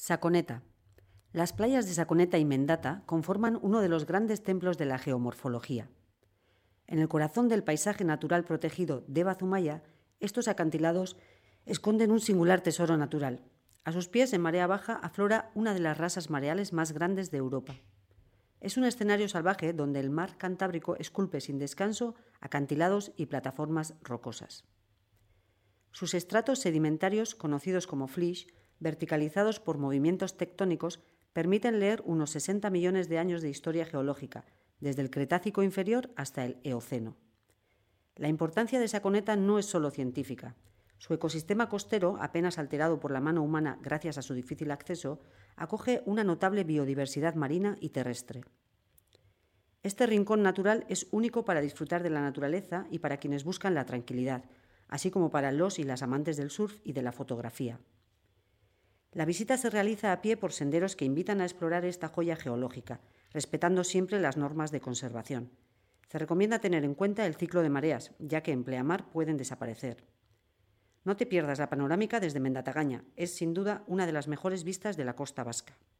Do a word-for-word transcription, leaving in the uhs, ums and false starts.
Saconeta. Las playas de Saconeta y Mendata conforman uno de los grandes templos de la geomorfología. En el corazón del paisaje natural protegido de Bazumaya, estos acantilados esconden un singular tesoro natural. A sus pies, en marea baja, aflora una de las rasas mareales más grandes de Europa. Es un escenario salvaje donde el mar Cantábrico esculpe sin descanso acantilados y plataformas rocosas. Sus estratos sedimentarios, conocidos como flysch, verticalizados por movimientos tectónicos, permiten leer unos sesenta millones de años de historia geológica, desde el Cretácico inferior hasta el Eoceno. La importancia de Saconeta no es solo científica. Su ecosistema costero, apenas alterado por la mano humana gracias a su difícil acceso, acoge una notable biodiversidad marina y terrestre. Este rincón natural es único para disfrutar de la naturaleza y para quienes buscan la tranquilidad, así como para los y las amantes del surf y de la fotografía. La visita se realiza a pie por senderos que invitan a explorar esta joya geológica, respetando siempre las normas de conservación. Se recomienda tener en cuenta el ciclo de mareas, ya que en pleamar pueden desaparecer. No te pierdas la panorámica desde Mendatagaña, es sin duda una de las mejores vistas de la costa vasca.